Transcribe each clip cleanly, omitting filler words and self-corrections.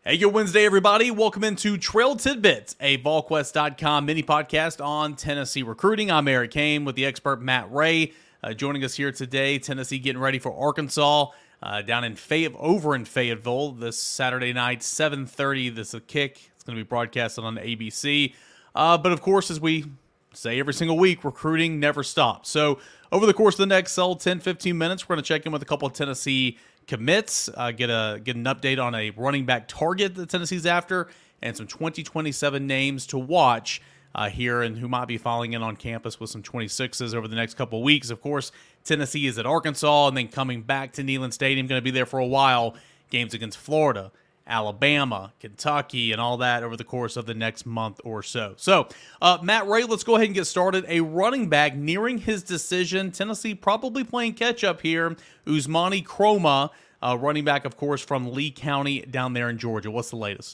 Hey, good Wednesday, everybody. Welcome into Trail Tidbits, a VolQuest.com mini podcast on Tennessee recruiting. I'm Eric Kane with the expert Matt Ray joining us here today. Tennessee getting ready for Arkansas down in Fayetteville this Saturday night, 7:30. This is a kick. It's going to be broadcasted on ABC. But of course, as we say every single week, recruiting never stops. So over the course of the next 10-15 minutes, we're going to check in with a couple of Tennessee commits, get an update on a running back target that Tennessee's after, and some 2027 names to watch here and who might be falling in on campus with some 26s over the next couple of weeks. Of course, Tennessee is at Arkansas and then coming back to Neyland Stadium, going to be there for a while. Games against Florida, Alabama, Kentucky, and all that over the course of the next month or so. So, Matt Ray, let's go ahead and get started. A running back nearing his decision. Tennessee probably playing catch-up here. Ousmane Kromah, running back, of course, from Lee County down there in Georgia. What's the latest?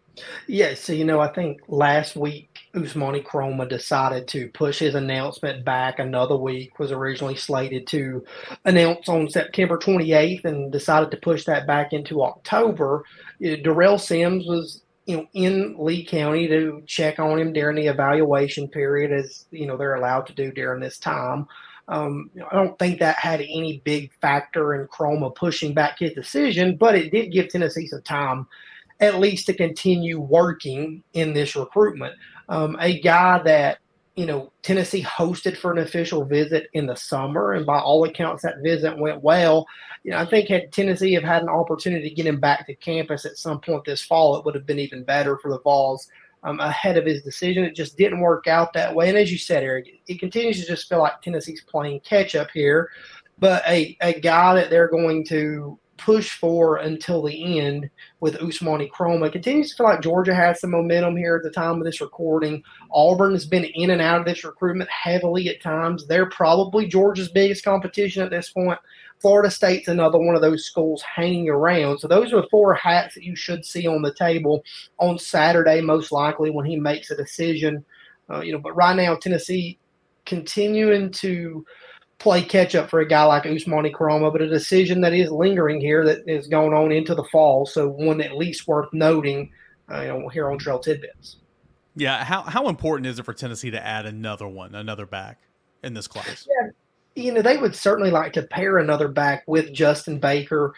Yeah, so I think last week Ousmane Kromah decided to push his announcement back another week, was originally slated to announce on September 28th and decided to push that back into October. Darrell Sims was in Lee County to check on him during the evaluation period, as they're allowed to do during this time. I don't think that had any big factor in Kromah pushing back his decision, but it did give Tennessee some time at least to continue working in this recruitment. A guy that, Tennessee hosted for an official visit in the summer, and by all accounts, that visit went well. I think had Tennessee have had an opportunity to get him back to campus at some point this fall, it would have been even better for the Vols ahead of his decision. It just didn't work out that way. And as you said, Eric, it continues to just feel like Tennessee's playing catch up here. But a guy that they're going to push for until the end with Ousmane Kromah. Continues to feel like Georgia has some momentum here at the time of this recording. Auburn has been in and out of this recruitment heavily at times. They're probably Georgia's biggest competition at this point. Florida State's another one of those schools hanging around. So those are the four hats that you should see on the table on Saturday, most likely when he makes a decision. But right now, Tennessee continuing to play catch-up for a guy like Ousmane Kromah, but a decision that is lingering here that is going on into the fall, so one at least worth noting here on Trail Tidbits. Yeah, how important is it for Tennessee to add another back in this class? Yeah, they would certainly like to pair another back with Justin Baker.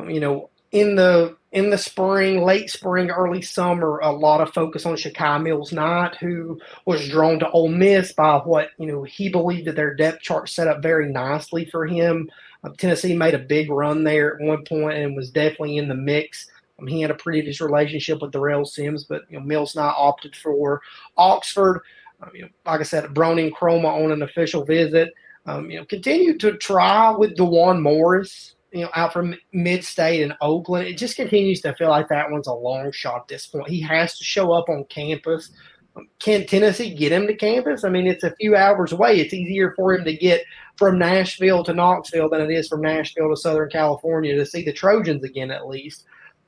In the spring, late spring, early summer, a lot of focus on Shakai Mills-Knight, who was drawn to Ole Miss by what, he believed that their depth chart set up very nicely for him. Tennessee made a big run there at one point and was definitely in the mix. He had a previous relationship with Darrell Sims, but Mills-Knight opted for Oxford. Like I said, Brony Kromah on an official visit. Continued to try with DeJuan Morris, out from Mid-State in Oakland. It just continues to feel like that one's a long shot at this point. He has to show up on campus. Can Tennessee get him to campus? I mean, it's a few hours away. It's easier for him to get from Nashville to Knoxville than it is from Nashville to Southern California to see the Trojans again, at least.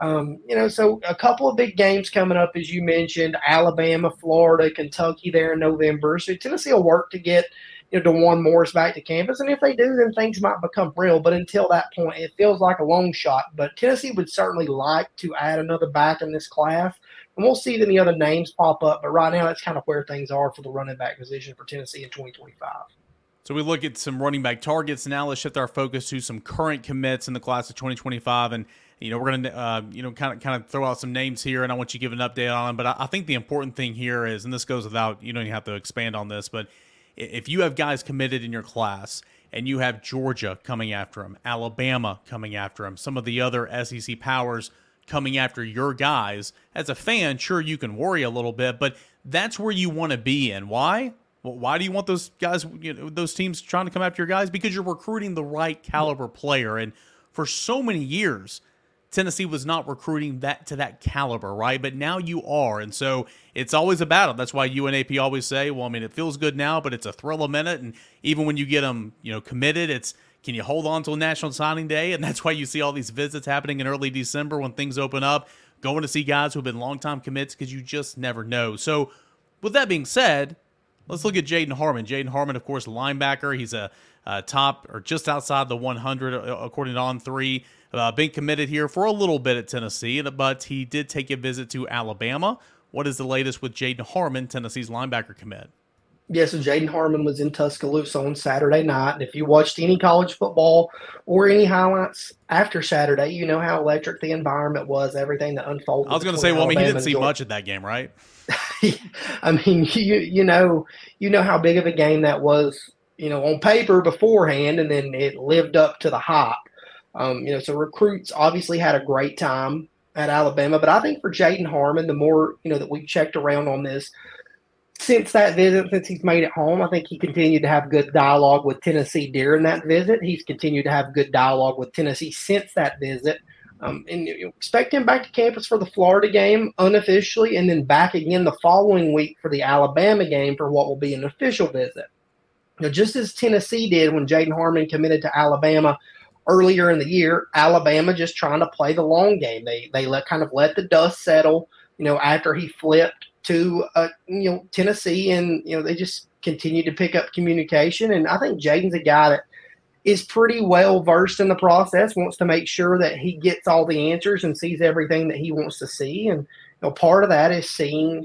So a couple of big games coming up, as you mentioned, Alabama, Florida, Kentucky there in November. So Tennessee will work to get DeJuan Morris back to campus. And if they do, then things might become real. But until that point, it feels like a long shot. But Tennessee would certainly like to add another back in this class. And we'll see if any other names pop up. But right now, that's kind of where things are for the running back position for Tennessee in 2025. So we look at some running back targets. Now let's shift our focus to some current commits in the class of 2025. And, we're going to, kind of throw out some names here, and I want you to give an update on them. But I think the important thing here is, and this goes without, you don't even have to expand on this, but if you have guys committed in your class and you have Georgia coming after them, Alabama coming after them, some of the other SEC powers coming after your guys, as a fan, sure, you can worry a little bit, but that's where you want to be in. Why? Well, why do you want those guys, those teams trying to come after your guys? Because you're recruiting the right caliber player. And for so many years, Tennessee was not recruiting that to that caliber, right? But now you are, and so it's always a battle. That's why UNAP always say, well, I mean, it feels good now, but it's a thrill a minute. And even when you get them, committed, it's can you hold on till National Signing Day? And that's why you see all these visits happening in early December when things open up, going to see guys who have been longtime commits because you just never know. So with that being said, Let's look at Jaden Harmon. Jaden Harmon, of course, linebacker. He's a top or just outside the 100 according to On3. Been committed here for a little bit at Tennessee, but he did take a visit to Alabama. What is the latest with Jaden Harmon, Tennessee's linebacker commit? Yeah, so Jaden Harmon was in Tuscaloosa on Saturday night. And if you watched any college football or any highlights after Saturday, you know how electric the environment was, everything that unfolded. I was going to say, well, I mean, he didn't see much at that game, right? I mean, you know how big of a game that was, on paper beforehand, and then it lived up to the hype. So recruits obviously had a great time at Alabama, but I think for Jaden Harmon, the more, that we've checked around on this, since that visit, since he's made it home, I think he continued to have good dialogue with Tennessee during that visit. He's continued to have good dialogue with Tennessee since that visit. And you expect him back to campus for the Florida game unofficially, and then back again the following week for the Alabama game for what will be an official visit. Just as Tennessee did when Jaden Harmon committed to Alabama earlier in the year, Alabama just trying to play the long game. They let the dust settle, after he flipped to Tennessee, and they just continued to pick up communication. And I think Jaden's a guy that is pretty well versed in the process, wants to make sure that he gets all the answers and sees everything that he wants to see. And part of that is seeing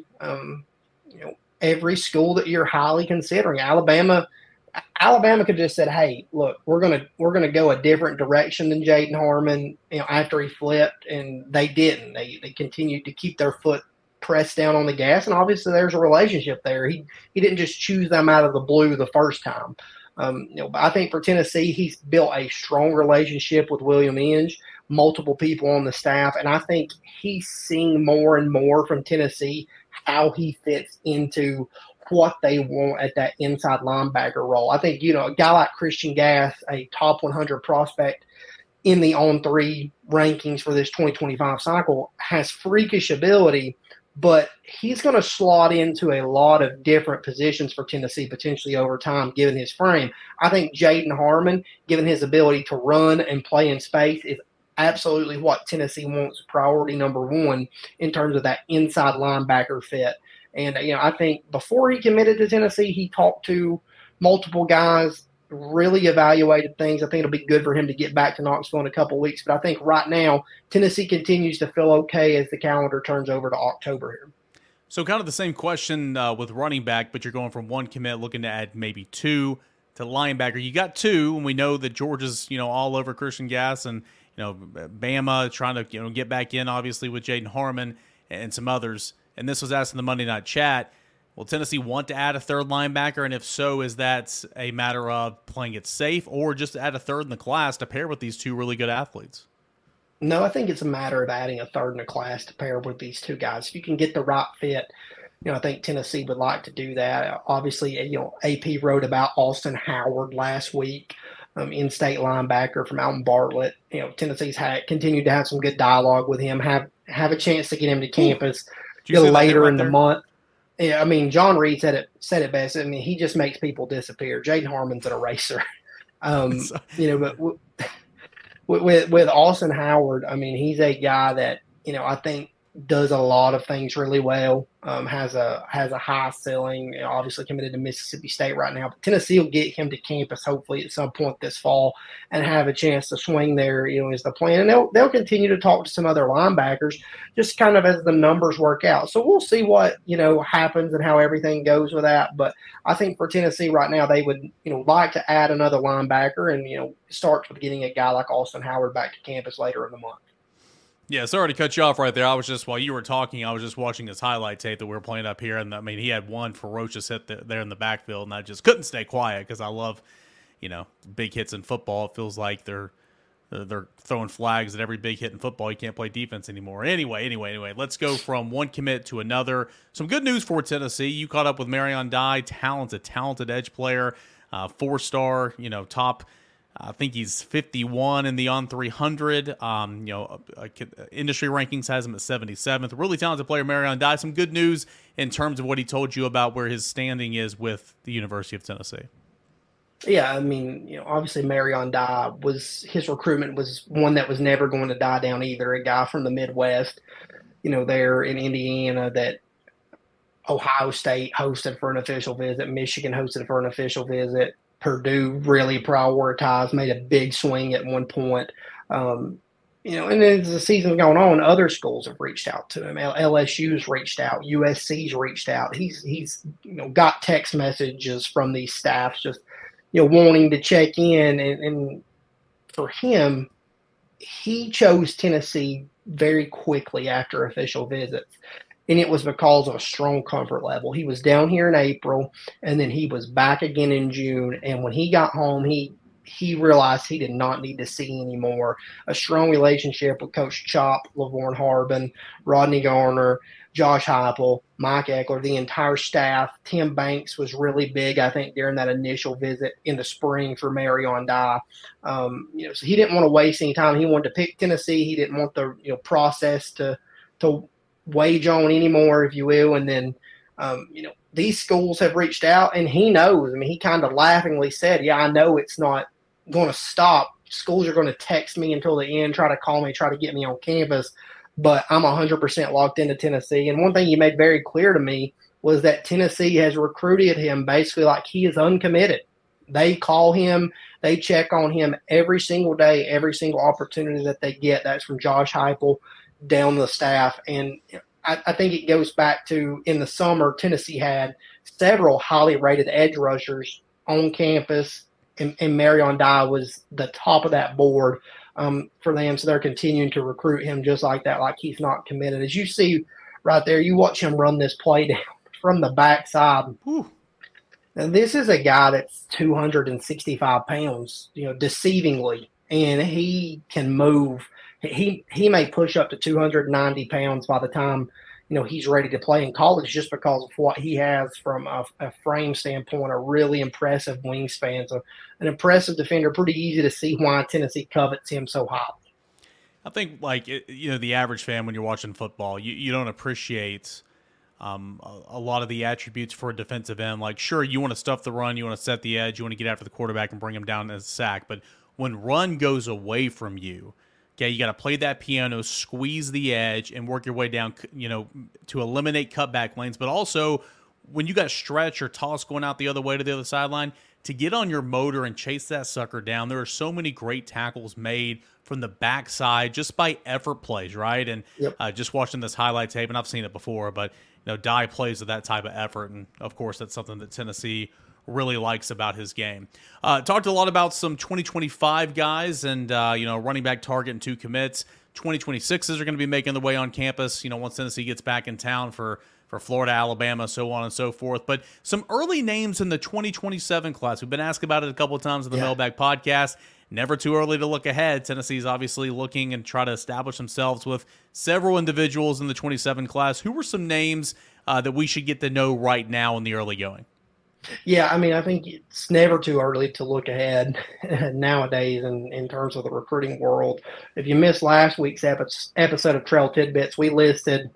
every school that you're highly considering. Alabama could just said, "Hey, look, we're gonna go a different direction than Jaden Harmon." After he flipped, and they didn't. They continued to keep their foot pressed down on the gas, and obviously there's a relationship there. He didn't just choose them out of the blue the first time. But I think for Tennessee, he's built a strong relationship with William Inge, multiple people on the staff, and I think he's seeing more and more from Tennessee how he fits into what they want at that inside linebacker role. I think, a guy like Christian Gass, a top 100 prospect in the On3 rankings for this 2025 cycle, has freakish ability, but he's going to slot into a lot of different positions for Tennessee potentially over time, given his frame. I think Jaden Harmon, given his ability to run and play in space, is absolutely what Tennessee wants, priority number one in terms of that inside linebacker fit. And, I think before he committed to Tennessee, he talked to multiple guys, really evaluated things. I think it'll be good for him to get back to Knoxville in a couple of weeks. But I think right now, Tennessee continues to feel okay as the calendar turns over to October here. So kind of the same question with running back, but you're going from one commit looking to add maybe two to linebacker. You got two, and we know that Georgia's, all over Christian Gass, and, Bama trying to, get back in, obviously, with Jaden Harmon and some others. And this was asked in the Monday Night Chat. Will Tennessee want to add a third linebacker? And if so, is that a matter of playing it safe or just add a third in the class to pair with these two really good athletes? No, I think it's a matter of adding a third in the class to pair with these two guys. If you can get the right fit, I think Tennessee would like to do that. Obviously, AP wrote about Austin Howard last week, in-state linebacker from Alton Bartlett. Tennessee's continued to have some good dialogue with him, have a chance to get him to campus later in the month. Yeah, I mean, John Reed said it best. I mean, he just makes people disappear. Jaden Harmon's an eraser. But with Austin Howard, I mean, he's a guy that, I think does a lot of things really well, has a high ceiling, obviously committed to Mississippi State right now. But Tennessee will get him to campus hopefully at some point this fall and have a chance to swing there, is the plan. And they'll continue to talk to some other linebackers just kind of as the numbers work out. So we'll see what, happens and how everything goes with that. But I think for Tennessee right now, they would, like to add another linebacker and, start with getting a guy like Austin Howard back to campus later in the month. Yeah, sorry to cut you off right there. While you were talking, I was just watching his highlight tape that we were playing up here. And, I mean, he had one ferocious hit there in the backfield, and I just couldn't stay quiet because I love, big hits in football. It feels like they're throwing flags at every big hit in football. You can't play defense anymore. Anyway, let's go from one commit to another. Some good news for Tennessee. You caught up with Marion Dye, talented edge player, 4-star, top. I think he's 51 in the On300. Industry rankings has him at 77th. Really talented player, Marion Dye. Some good news in terms of what he told you about where his standing is with the University of Tennessee. Yeah, I mean, obviously Marion Dye his recruitment was one that was never going to die down either. A guy from the Midwest, there in Indiana that Ohio State hosted for an official visit. Michigan hosted for an official visit. Purdue really prioritized, made a big swing at one point. And as the season's going on, other schools have reached out to him. LSU's reached out. USC's reached out. He's got text messages from these staffs just wanting to check in. And for him, he chose Tennessee very quickly after official visits. And it was because of a strong comfort level. He was down here in April, and then he was back again in June. And when he got home, he realized he did not need to see anymore. A strong relationship with Coach Chop, Lavorne Harbin, Rodney Garner, Josh Heupel, Mike Eckler, the entire staff. Tim Banks was really big, I think, during that initial visit in the spring for Marion Dye. So he didn't want to waste any time. He wanted to pick Tennessee. He didn't want the process to wage on anymore, if you will. And then, these schools have reached out, and he knows. I mean, he kind of laughingly said, "Yeah, I know it's not going to stop. Schools are going to text me until the end, try to call me, try to get me on campus, but I'm 100% locked into Tennessee." And one thing he made very clear to me was that Tennessee has recruited him basically like he is uncommitted. They call him, they check on him every single day, every single opportunity that they get. That's from Josh Heupel down the staff. And I think it goes back to in the summer, Tennessee had several highly rated edge rushers on campus, and Marion Dye was the top of that board for them. So they're continuing to recruit him just like that, like he's not committed. As you see right there, you watch him run this play down from the backside. Whew. And this is a guy that's 265 pounds, deceivingly, and he can move. He may push up to 290 pounds by the time he's ready to play in college, just because of what he has from a frame standpoint. A really impressive wingspan, so an impressive defender. Pretty easy to see why Tennessee covets him so highly. I think, the average fan, when you're watching football, you don't appreciate a lot of the attributes for a defensive end. Like, sure, you want to stuff the run, you want to set the edge, you want to get after the quarterback and bring him down as a sack, but when run goes away from you, okay, you got to play that piano, squeeze the edge, and work your way down, to eliminate cutback lanes. But also, when you got stretch or toss going out the other way to the other sideline, to get on your motor and chase that sucker down, there are so many great tackles made from the backside just by effort plays, right? And Yep. Just watching this highlight tape, and I've seen it before, but Dye plays with that type of effort, and of course, that's something that Tennessee really likes about his game. Talked a lot about some 2025 guys and, running back target and 2 commits. 2026s are going to be making their way on campus, once Tennessee gets back in town for Florida, Alabama, so on and so forth. But some early names in the 2027 class. We've been asked about it a couple of times in the Mailbag podcast. Never too early to look ahead. Tennessee's obviously looking and try to establish themselves with several individuals in the 27 class. Who were some names that we should get to know right now in the early going? Yeah, I mean, I think it's never too early to look ahead nowadays in terms of the recruiting world. If you missed last week's episode of Trail Tidbits, we listed,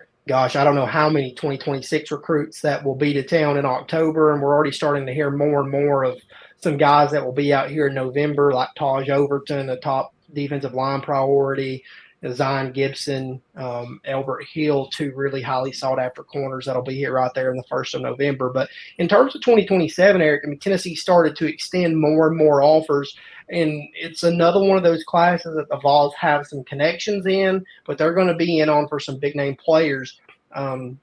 I don't know how many 2026 recruits that will be to town in October, and we're already starting to hear more and more of some guys that will be out here in November, like Taj Overton, the top defensive line priority, Zion Gibson, Albert Hill, 2 really highly sought-after corners that'll be here right there in the 1st of November. But in terms of 2027, Eric, I mean, Tennessee started to extend more and more offers, and it's another one of those classes that the Vols have some connections in, but they're going to be in on for some big-name players. In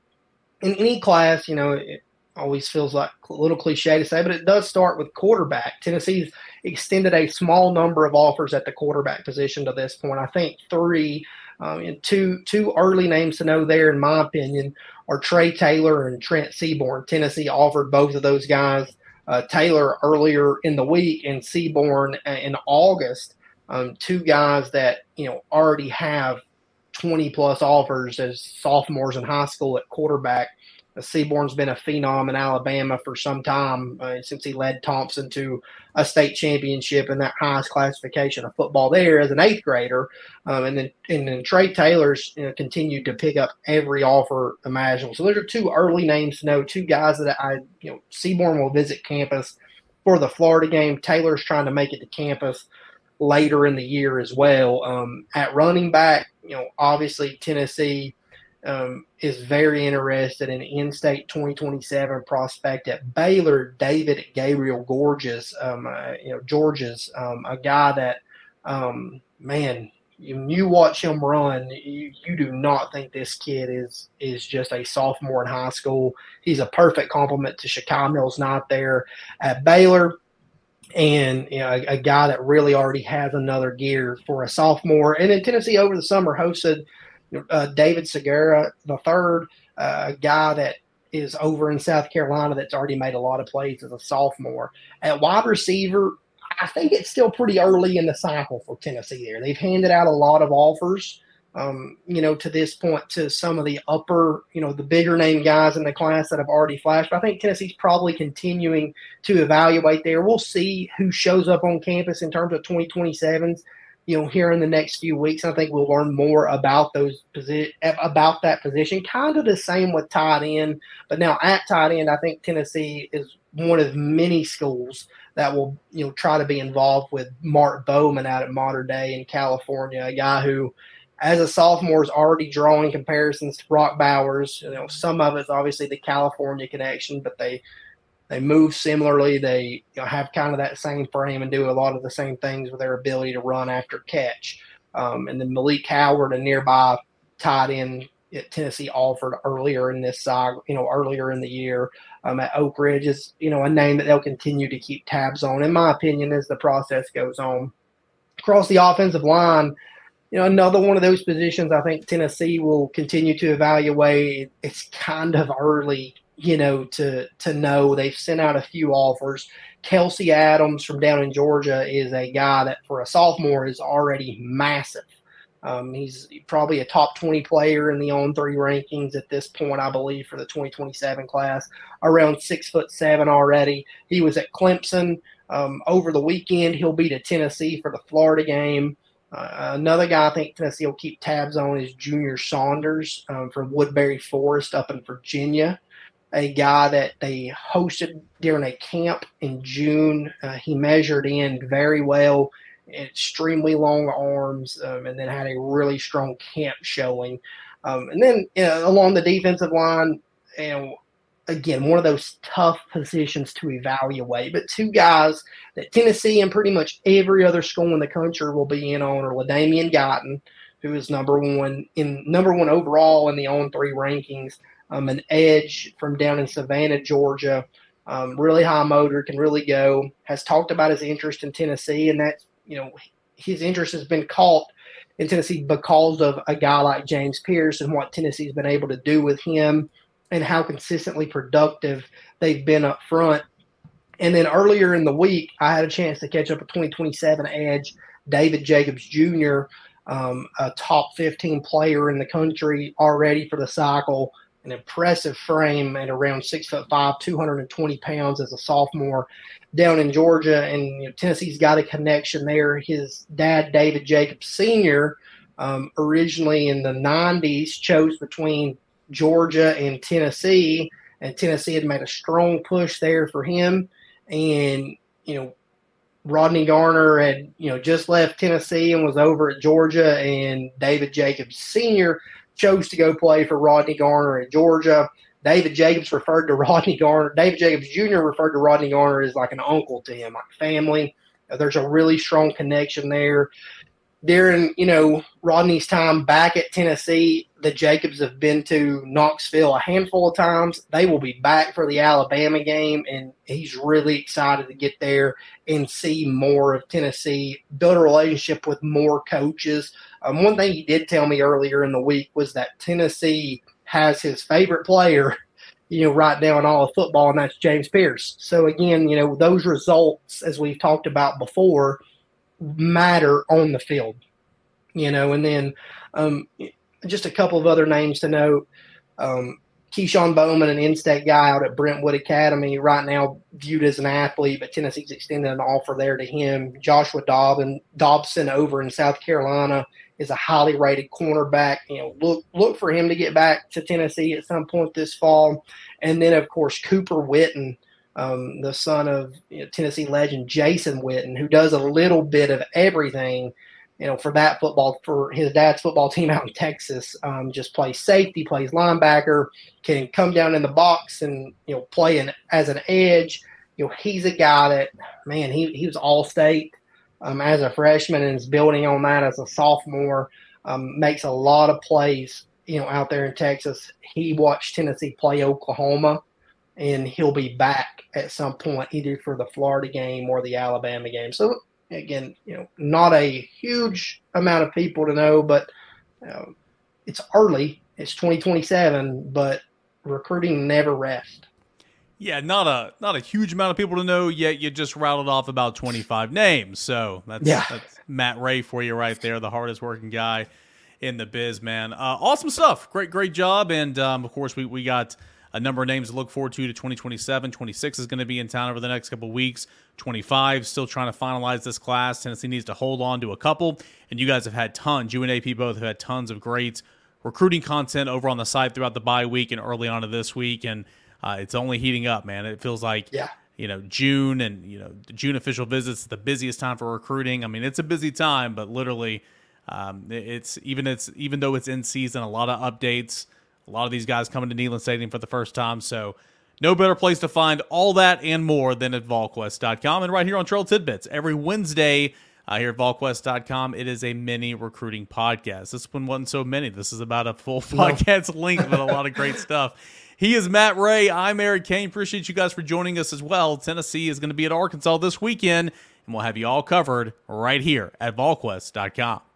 any class, it always feels like a little cliche to say, but it does start with quarterback. Tennessee's extended a small number of offers at the quarterback position to this point. I think 3, and two early names to know there, in my opinion, are Trey Taylor and Trent Seaborn. Tennessee offered both of those guys, Taylor earlier in the week and Seaborn in August. 2 guys that already have 20-plus offers as sophomores in high school at quarterback. Seaborn's been a phenom in Alabama for some time, since he led Thompson to a state championship and that highest classification of football there as an 8th grader. And then Trey Taylor's continued to pick up every offer imaginable. So those are 2 early names to know, 2 guys that Seaborn will visit campus for the Florida game. Taylor's trying to make it to campus later in the year as well. At running back, obviously Tennessee is very interested in in-state 2027 prospect at Baylor, David Gabriel Gorges, Georges, a guy that, man, you watch him run, you do not think this kid is just a sophomore in high school. He's a perfect complement to Shakai Mills-Knight there at Baylor, and a guy that really already has another gear for a sophomore. And then Tennessee over the summer hosted David Segura the third, a guy that is over in South Carolina that's already made a lot of plays as a sophomore. At wide receiver, I think it's still pretty early in the cycle for Tennessee there. They've handed out a lot of offers, to this point to some of the upper, the bigger name guys in the class that have already flashed. But I think Tennessee's probably continuing to evaluate there. We'll see who shows up on campus in terms of 2027s, here in the next few weeks. I think we'll learn more about that position. Kind of the same with tight end, but now at tight end, I think Tennessee is one of many schools that will, try to be involved with Mark Bowman out at Mater Dei in California, a guy who, as a sophomore, is already drawing comparisons to Brock Bowers. Some of it's obviously the California connection, but they move similarly. They have kind of that same frame and do a lot of the same things with their ability to run after catch. And then Malik Howard, a nearby tight end at Tennessee, offered earlier in this earlier in the year at Oak Ridge is, a name that they'll continue to keep tabs on, in my opinion, as the process goes on. Across the offensive line, another one of those positions I think Tennessee will continue to evaluate. It's kind of early, to know. They've sent out a few offers. Kelsey Adams from down in Georgia is a guy that for a sophomore is already massive. He's probably a top 20 player in the On3 rankings at this point, I believe, for the 2027 class, around 6'7" already. He was at Clemson over the weekend. He'll be to Tennessee for the Florida game. Another guy I think Tennessee will keep tabs on is Junior Saunders from Woodbury Forest up in Virginia, a guy that they hosted during a camp in June. He measured in very well, extremely long arms, and then had a really strong camp showing. And then along the defensive line, again, one of those tough positions to evaluate. But two guys that Tennessee and pretty much every other school in the country will be in on are LaDainian Guyton, who is number one overall in the On3 rankings, an edge from down in Savannah, Georgia, really high motor, can really go, has talked about his interest in Tennessee, and that's, his interest has been caught in Tennessee because of a guy like James Pierce and what Tennessee's been able to do with him and how consistently productive they've been up front. And then earlier in the week, I had a chance to catch up a 2027 edge, David Jacobs Jr., a top 15 player in the country already for the cycle, an impressive frame at around 6'5", 220 pounds as a sophomore down in Georgia. And Tennessee's got a connection there. His dad, David Jacobs Sr., originally in the 90s chose between Georgia and Tennessee had made a strong push there for him. And, Rodney Garner had, just left Tennessee and was over at Georgia, and David Jacobs Sr. chose to go play for Rodney Garner at Georgia. David Jacobs Jr. referred to Rodney Garner as like an uncle to him, like family. There's a really strong connection there. During, Rodney's time back at Tennessee, the Jacobs have been to Knoxville a handful of times. They will be back for the Alabama game, and he's really excited to get there and see more of Tennessee, build a relationship with more coaches. One thing he did tell me earlier in the week was that Tennessee has his favorite player, right now in all of football, and that's James Pierce. So, again, those results, as we've talked about before, matter on the field, and then just a couple of other names to note. Keyshawn Bowman, an in-state guy out at Brentwood Academy, right now viewed as an athlete, but Tennessee's extended an offer there to him. Joshua Dobson over in South Carolina is a highly rated cornerback. Look for him to get back to Tennessee at some point this fall. And then, of course, Cooper Witten, the son of Tennessee legend Jason Witten, who does a little bit of everything. for that for his dad's football team out in Texas, just plays safety, plays linebacker, can come down in the box and, play as an edge. He's a guy that, man, he was all-state as a freshman and is building on that as a sophomore. Makes a lot of plays, out there in Texas. He watched Tennessee play Oklahoma, and he'll be back at some point either for the Florida game or the Alabama game. So, again, not a huge amount of people to know, but it's early. It's 2027, but recruiting never rests. Yeah, not a huge amount of people to know, yet you just rattled off about 25 names. So that's Matt Ray for you right there, the hardest working guy in the biz, man. Awesome stuff. Great job. And, of course, we got a number of names to look forward to 2027. 26 is going to be in town over the next couple of weeks. 25, still trying to finalize this class. Tennessee needs to hold on to a couple. And you guys have had tons. You and AP both have had tons of great recruiting content over on the site throughout the bye week and early on to this week. And it's only heating up, man. It feels like, June and, the June official visits, the busiest time for recruiting. I mean, it's a busy time, but literally even though it's in season, a lot of updates, a lot of these guys coming to Neyland Stadium for the first time. So no better place to find all that and more than at VolQuest.com and right here on Trail Tidbits. Every Wednesday here at VolQuest.com, it is a mini recruiting podcast. This one wasn't so many. This is about a full podcast length with a lot of great stuff. He is Matt Ray. I'm Eric Kane. Appreciate you guys for joining us as well. Tennessee is going to be at Arkansas this weekend, and we'll have you all covered right here at VolQuest.com.